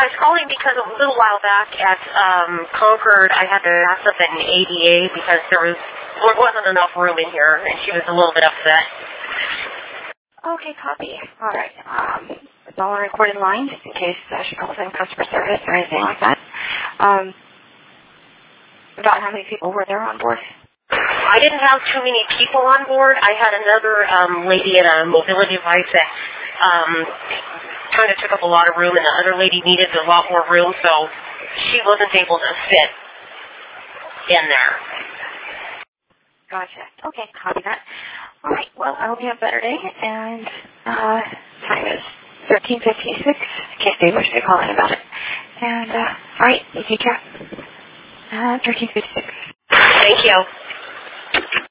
I was calling because a little while back at Concord, I had to ask up an ADA because there wasn't enough room in here, and she was a little bit upset. Okay, copy. All right. It's all on a recorded line, just in case she calls in customer service or anything like that. About how many people were there on board? I didn't have too many people on board. I had another lady in a mobility device that kind of took up a lot of room, and the other lady needed a lot more room, so she wasn't able to fit in there. Gotcha. Okay, copy that. All right, well, I hope you have a better day, and time is 13:56, in case they wish to call in about it. And, all right, you take care. 13:56. Thank you.